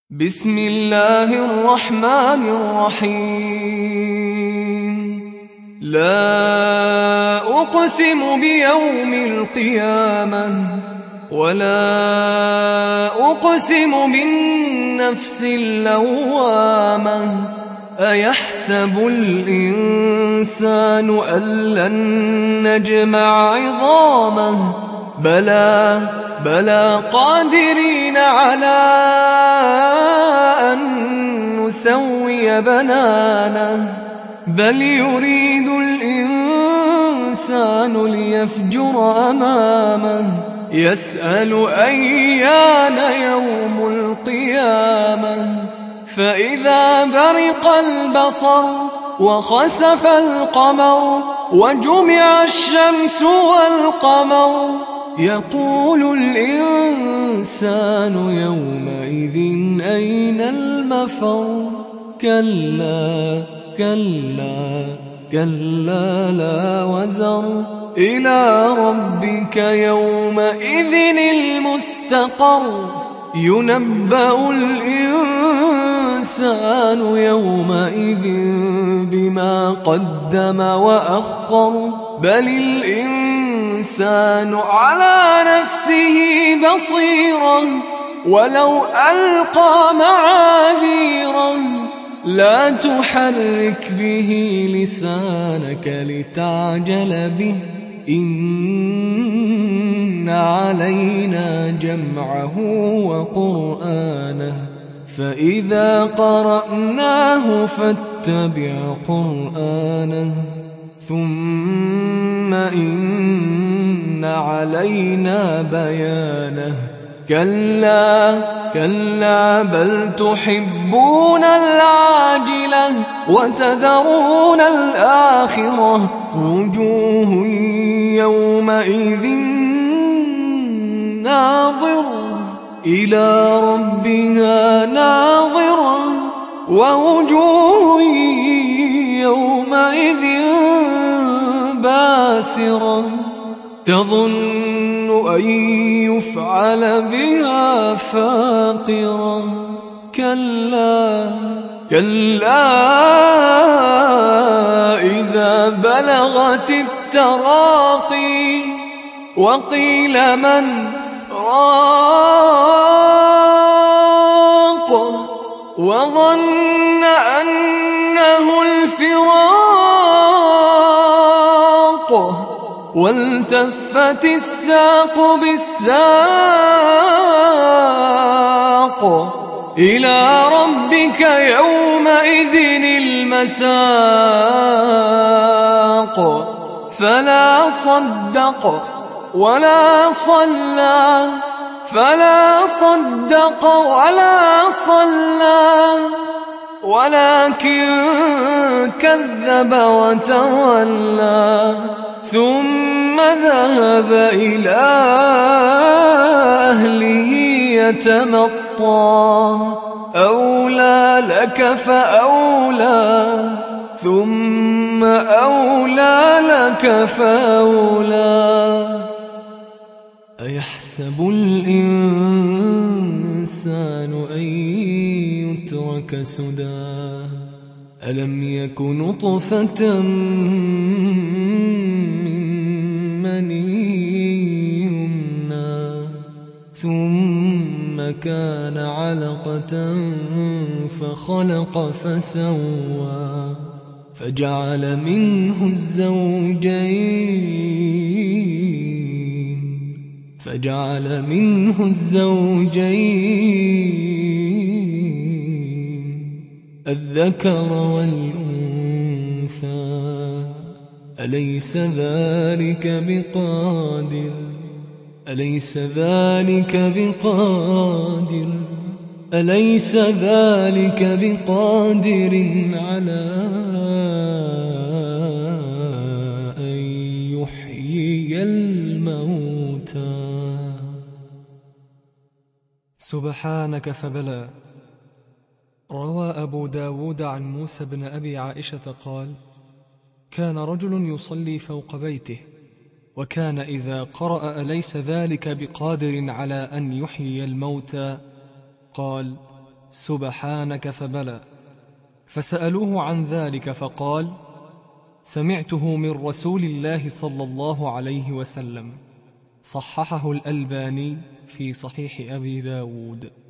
بسم الله الرحمن الرحيم. لا أقسم بيوم القيامة ولا أقسم بالنفس اللوامة. أيحسب الإنسان أن لن نجمع عظامه بلى قادرين على أن نسوي بنانه. بل يريد الإنسان ليفجر أمامه يسأل أيان يوم القيامة. فإذا برق البصر وخسف القمر وجمع الشمس والقمر يقول الإنسان يومئذ أين المفر. كلا لا وزر إلى ربك يومئذ المستقر. ينبأ الإنسان يومئذ بما قدم وأخر. بل الإنسان على نفسه بصيرة ولو ألقى معاذيره. لا تحرك به لسانك لتعجل به. إن علينا جمعه وقرآنه فإذا قرأناه فاتبع قرآنه. ثم إن علينا بيانه. كلا بل تحبون العاجلة وتذرون الآخرة. وجوه يومئذ ناظرة إلى ربها ناظرة. ووجوه يومئذ باسرة تظن أن يفعل بها فاقرة. كلا إذا بلغت التراقي وقيل من راق وظن أنه الفراق والتفت الساق بالساق. إلى ربك يومئذ المساق. فلا صدق ولا صلى ولكن كذب وتولى. ثم ذهب إلى أهله يتمطى. أولى لك فأولى ثم أولى لك فأولى. أيحسب الإنسان أن يترك سدى. ألم يك نطفة من مني يمنى ثم كان علقة فخلق فسوى فجعل منه الزوجين الذكر والأنثى. أليس ذلك بقادر على أن يحيي الموتى. سبحانك فبلى. روى أبو داود عن موسى بن أبي عائشة قال: كان رجل يصلي فوق بيته وكان إذا قرأ أليس ذلك بقادر على أن يحيي الموتى قال سبحانك فبلى. فسألوه عن ذلك فقال: سمعته من رسول الله صلى الله عليه وسلم. صححه الألباني في صحيح أبي داود.